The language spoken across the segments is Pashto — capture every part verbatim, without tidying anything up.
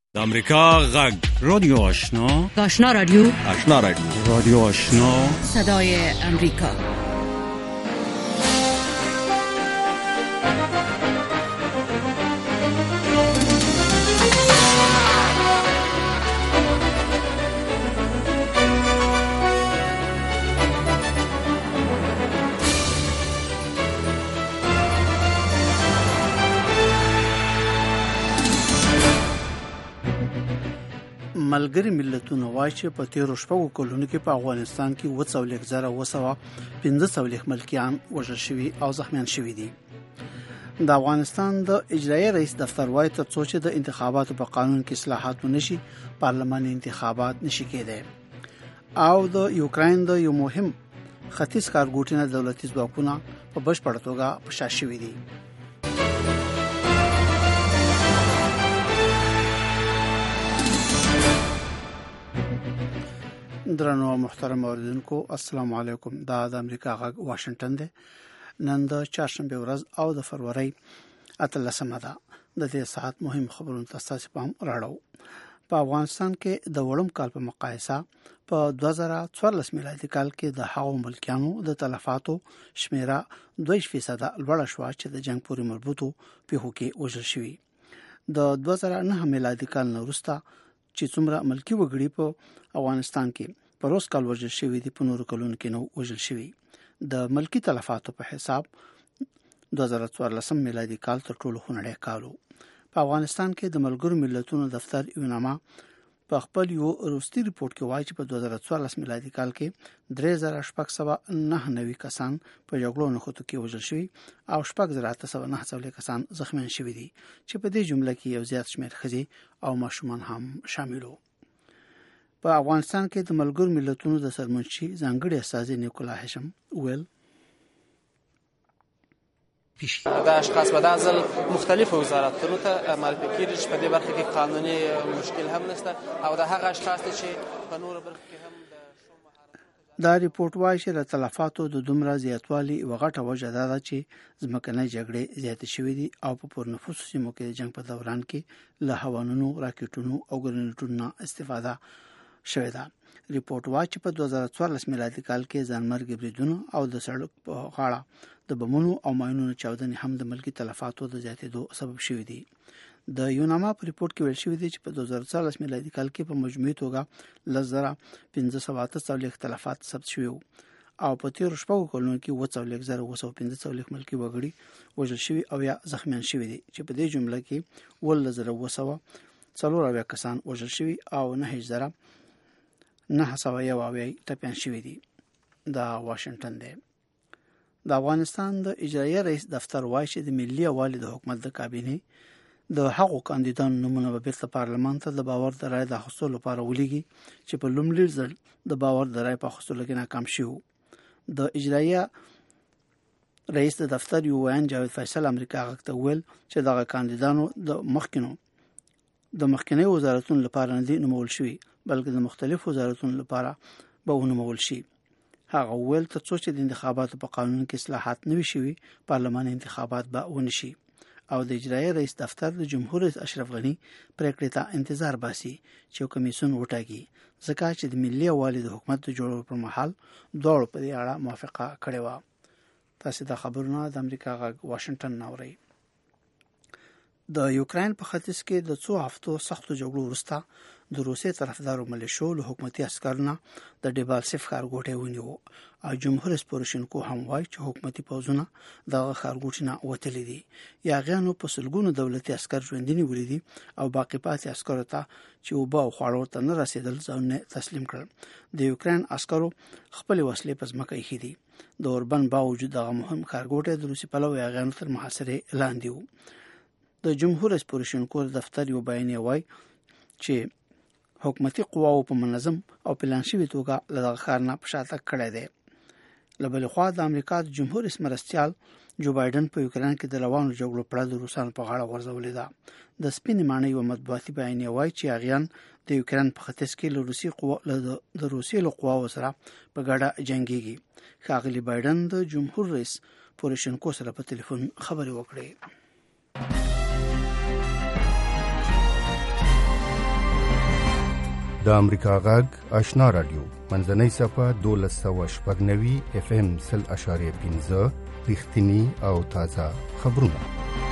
د امریکا غږ رادیو آشنا آشنا رادیو آشنا رادیو رادیو آشنا صدای امریکا. ملګری ملتونه وایي چې په تیرو شپږو کلونو کې په افغانستان کې اووه څلوېښت زره اووه سوه پنځه څلوېښت ملکیان وژل شوي او زخمیان شوي دي. د افغانستان د اجرایي رئیس دفتر وایي تر څو چې د انتخاباتو په قانون کې اصلاحات ونشي پارلماني انتخابات نشي کېدای. او د یوکراین د یو مهم ختیځ ښارګوټي نه دولتي ځواکونه په بشپړه توګه په شا شوي دي. درنو محترم اوریدونکو السلام علیکم. دا د امریکا غږ واشنگټن دی. نن د چهارشنبه ورځ او د فروری اتلسمه ده. د دې ساعت مهم خبرونه تاسو ته هم راړو. په افغانستان کې د وړم کال په مقایسه په دوه زره څوارلس میلادي کال کې د هغو ملکیانو د تلفاتو شمیره دوه فیصد لوړه شوه چې د جنگ پورې مربوطو پیښو کې وژل شوي. د دوه زره نه میلادي کال نه وروسته چې څومره ملکی وګړي په افغانستان کې په روز کال وژل شوي دي په نورو کلونو کې نو وژل شوي. د ملکی تلفاتو په حساب دوه زره څوارلس میلادي کال تر ټولو خونړی کال و. په افغانستان کې د ملګرو ملتونو دفتر یوناما په خپل یو وروستي ریپورت کې وایي چې په دوه زره څوارلس میلادي کال کې درې زره شپږ سوه نهه نوي کسان په جګړو نښتو کې وژل شوي او شپږ زره اته سوه نهه څلوېښت کسان زخمیان شوي دي چې په دې جمله کې یو زیات شمېر ښځې او ماشومان هم شامل وو. په افغانستان کې د ملګرو ملتونو د سرمنشي ځانګړي استازي نیکولا هشم ویل دا اشخاص به دا ځل مختلفو وزارتونو ته معرفي کېږي چې په دې برخه کې قانوني مشکل هم نشته او دا هغه اشخاص دي چې په نورو برخو کې هم د شو مهارت. دا ریپورت وایي چې د تلفاتو د دومره زیاتوالي یوه غټه وجه دا ده چې ځمکنۍ جګړې زیاتې شوې دي او په پرنفوسو سیمو کې د جنګ په دوران کې له هوانونو راکټونو او ګرنیټونو نه استفاده شوې ده. ریپورت وایي چې په دوه زره څوارلس میلادي کال کې ځانمرګي بریدونه او د سړک په غاړه د بمونو او ماینونو چاودنې هم د ملکی تلفاتو د زیاتېدو سبب شوي دي. د یوناما په ریپورت کې ویل شوي دي چې په دوه زره څوارلس میلادي کال کې په مجموعي توګه لس زره پنځه سوه اته څلوېښت تلفات ثبت شوي وو او په تېرو شپږو کلونو کې اووه څلوېښت زره اووه سوه پنځه څلوېښت ملکي وګړي وژل شوي او یا زخمیان شوي دي چې په دې جمله کې اوولس زره اووه سوه څلور اویا کسان وژل شوي او نهه زره نه سوه یو اویا ټپیان شوي دي. دا واشنگټن دی. د افغانستان د اجرایي رئیس دفتر وایي چې د ملي یووالي د حکومت د کابینې د هغو کاندیدانو نومونه به بیرته پارلمان ته د باور د رایې د اخیستلو لپاره ولیږي چې په لومړي ځل د باور د رایې په اخیستلو کې ناکام شوي. د اجرایي رئیس د دفتر یو ویان جاوید فیصل امریکا غږ ته وویل چې دغه کاندیدانو د مخکینو د مخکینی وزارتونو لپاره نه دي نومول شوي بلکې د مختلفو وزارتونو لپاره به ونومول شي. هغه وویل تر څو چې د انتخاباتو په قانون کې اصلاحات نه وي شوي پارلماني انتخابات به ونشي او د اجرایي رئیس دفتر د جمهور رئیس اشرف غني پریکړې ته انتظار باسي چې یو کمیسیون وټاکي ځکه چې د ملي یووالي د حکومت د جوړولو پر مهال دواړو په دې اړه موافقه کړې وه. تاسو د خبرونه د امریکا غږ واشنگټن نه اورئ. د یوکراین په ختیځ کې د څو هفتو سختو جګړو وروسته د روسیې طرفدارو ملیشو له حکومتي عسکرو د ډیبالسیف ښارګوټی ونیو او جمهور رئیس پوروشینکو هم وایي چې حکومتي پوځونه دغه ښارګوټي نه وتلي دي. یاغیانو په سلګونو دولتي عسکر ژوندي نیولي دي او باقي پاتې عسکرو ته چې اوبه او خواړه ورته نه رسېدل ځانونه تسلیم کړل. د یوکراین عسکرو خپلې وسلې په ځمکه ایښي دي. د اوربن باوجود دغه مهم ښارګوټی د روسي پلوه یاغیانو تر محاصرې لاندې و. د جمهور رئیس پوروشینکو دفتر یو بیان وایي چې حکومتي قواو په منظم او پلان شوي توګه له دغه ښار نه په شاتګ کړی دی. له بلې خوا د امریکا د جمهور رئیس مرستیال جو بایډن په یوکراین کې د روانو جګړو په اړه د روسانو په غاړه غورځولې ده. د سپینې ماڼۍ یوه مطبوعاتي بیان وایي چې یاغیان د یوکراین په ختیځ کې له روسي قوا د روسیې له قواو سره په ګډه جنګېږي. ښاغلي بایډن د جمهور رئیس پوروشینکو سره په ټلیفون خبرې وکړې. د امریکا غږ آشنا رادیو منځنۍ صفه دولس سوه شپږ نوي اف ام سل اشاریه پنځه رښتینی او تازه خبرونه.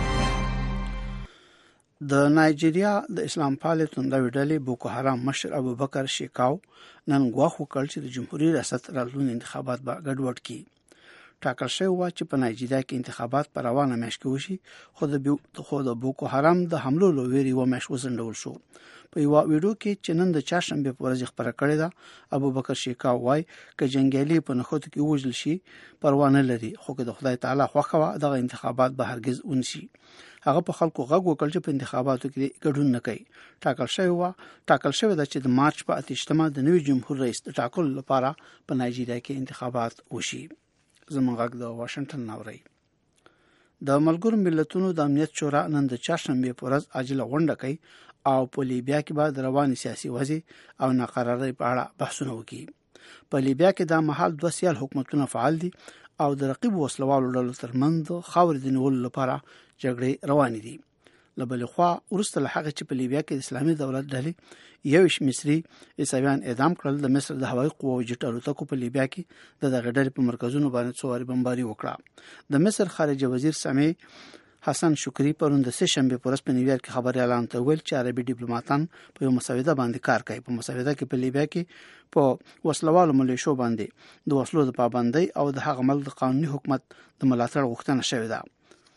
د نایجیریا د اسلام پالې توندوي ډلې بوکو حرام مشر ابوبکر شیکاو نن غواخ وکړ چې د جمهوریت ریاست راتلونکي انتخابات به ګډوډ کړي. ټاکل شوی و چې په نایجیریا کې انتخابات په روانه میاشت کې وشي، خو د خو د بوکو حرام د حملو له ویرې و میاشت وځنډول شو. په یو ویډیو کې چې نن د چهارشنبه په ورځ خبره کړې ده، ابوبکر شیکاو وایي چې جنگیالي په نخود کې وژل شي پروا نه لري، خو که د خدای تعالی خوښه وه دغه انتخابات به هرگز ونشي. هغه په خلکو غږ وکړ چې په انتخاباتو کې ګډون نه کوي. ټاکل شوی و ټاکل شوی ده چې د مارچ په اتهشتمه د نوي جمهور رئیس د ټاکلو لپاره په نایجیریا کې انتخابات وشي. زموږ غږ د واشنگټن ناوري. د ملګرو ملتونو د امنیت شورا نن د چهارشنبه په ورځ عاجله غونډه کوي او په لیبیا کې به د رواني سیاسي وضع او ناقرارۍ په اړه بحثونه وکړي. په لیبیا کې د مهال دوه سیال حکومتونه فعال دي او د رقیب وسلوالو ډلو ترمنځ خاورې د نیولو لپاره جګړې روانې دي. له بلې خوا وروسته له هغه چې په لیبیا کې د اسلامي دولت ډلې یوش مصري عیسویان اعدام کړل، د مصر د هوایي قواو جټ الوتکو په لیبیا کې د دغه ډلې په مرکزونو باندې څواري بمباري وکړه. د مصر خارجه وزیر سامي حسن شکری پرون د سه شنبه پر ورځ په نیویارک کې خبري اعلان ته ویل چې عربي ډیپلوماټان په یو مسوده باندې کار کوي. په مسوده کې په لیبیا کې په وسلوالو ملیشو باندې د وسلو د پابندۍ او د هغه ملک د قانوني حکومت د ملاتړ غوښتنه شوې ده.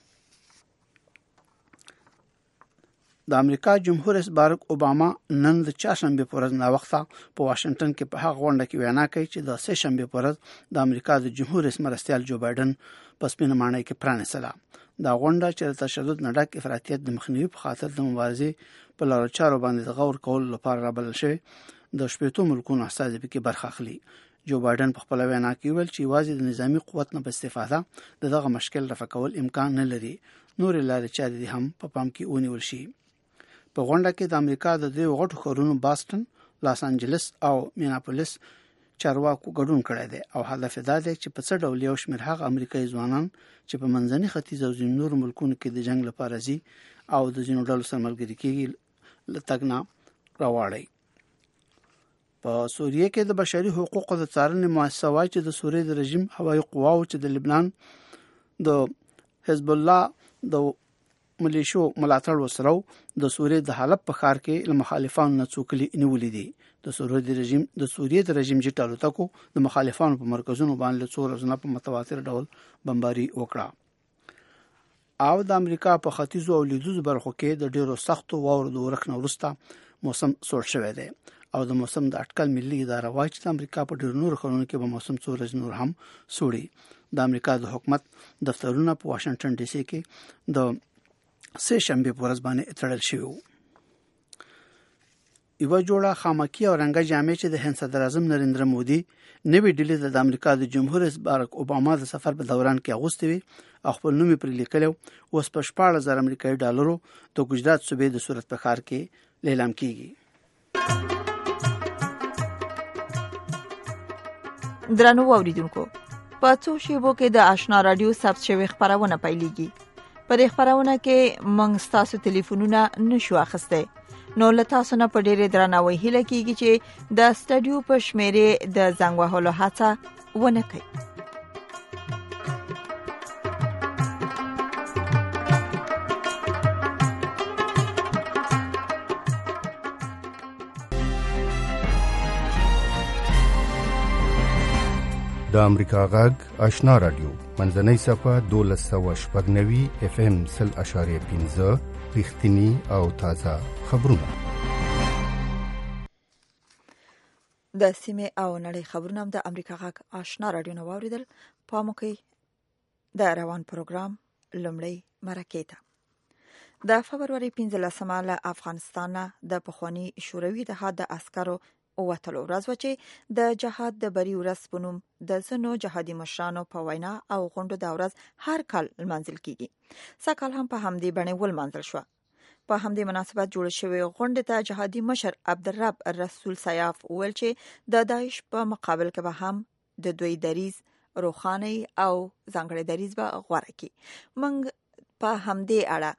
د امریکا جمهور رئیس بارک اوباما نن د چهارشنبه پر ورځ ناوخته په واشنگټن کې په هغه غونډه کې وینا کوي چې د سه شنبه پر ورځ د امریکا د جمهور رئیس مرستیال جو بایدن په سپینه ماڼۍ کې پرانیستله. دا غونډه چې د تشدد نه ډک افراطیت د مخنیوي په خاطر د مبارزې په لارو چارو باندې د غور کولو لپاره رابلل شوې د شپږو ملکونو استازي پکې برخه اخلي. جو بایدن په خپل وینا کې ویل چې یوازې د نظامی قوت نه په استفاده د دغه مشکل رفع کول امکان نه لري، نور لارې چارې هم په پام کې ونیول شي. په غونډه کې د امریکا د دوه غټو ښارونو باستون، لاس انجلس او میناپولیس چارواکو ګډون کړی دی او هدف دا دی چې په څه ډول یو شمېر هغه امریکایي ځوانان چې په منځني ختیځ او ځینو نورو ملکونو کې د جنگ لپاره ځي او د ځینو ډلو سره ملګري کېږي له تګ نه راواړي. په سوریه کې د بشري حقوقو د څارنې مؤسسه وایي چې د سوریې د رژیم هوایي قواو چې د لبنان د حزب الله د ملیشو ملاتړ وسره د سوریې د حلب په ښار کې له مخالفانو نه څوکلي نیولې دي. د سوریې د رژیم د سوریې د رژیم جټ الوتکو د مخالفانو په مرکزونو باندې څو ورځې په متواتر ډول بمباري وکړه. او د امریکا په ختیځو او لویدیځو برخو کې د ډیرو سختو واورو د ورښت وروسته موسم سوړ شوی دی او د موسم د اټکل ملي اداره وایي چې د امریکا په ډیرو نورو ښارونو کې به موسم څو ورځې نور هم سوړي. د امریکا د حکومت دفترونه په واشنگټن ډي سي کې د سه شنبه په ورځ باندې تړل شوی وو. یو جوړه خامکی او رنګه جامې چې د هند صدر اعظم نریندرا مودي نوی ډیلی د امریکا د جمهور رئیس بارک اوباما د سفر په دوران کې اغوستي وي او خپل نوم پر لیکلو اوس په شپږ هزار امریکایي ډالرو د ګجرات صوبې د صورت په ښار کې لیلام کیږي. درنو اوریدونکو، په څو شیبو کې د آشنا رادیو ثبت شوی خبرونه پیلېږي. په دې خبرونه کې موږ ستاسو ټلیفونونه نشو اخیستی، نو له تاسو نه په ډېرې درناوي هیله کیږي چې د سټډیو په شمیرې د زنګ وهلو هڅه ونه کړئ. د امریکا غږ آشنا رادیو منځنۍ صفه دولس سوه شپږ نوي اف ام سل اشاریه پنځه رښتینی او تازه خبرونه. د سیمې او نړۍ خبرونه د امریکا غږ آشنا رادیو نو واوریدل. پام وکړئ د روان پروګرام لومړی مرکه ته. د فبرवरी پنځلسمه له افغانستان د پخوانی شوروي اتحاد د عسکرو وتلو ورځ و چې د جهاد د بری ورځ په نوم د ځینو جهادي مشرانو په وینا او غونډو د ورځ هر کال لمانځل کیږي. سږ هم په همدې بڼه ولمانځل شو. په همدې مناسبت جوړ شوی غونډه ته جهادي مشر عبدالرب رسول سیاف ویل چې د داعش په مقابل کې به هم د دوی دریز روخانه او ځانګړی دریز به غوړه کی. موږ په همدې اړه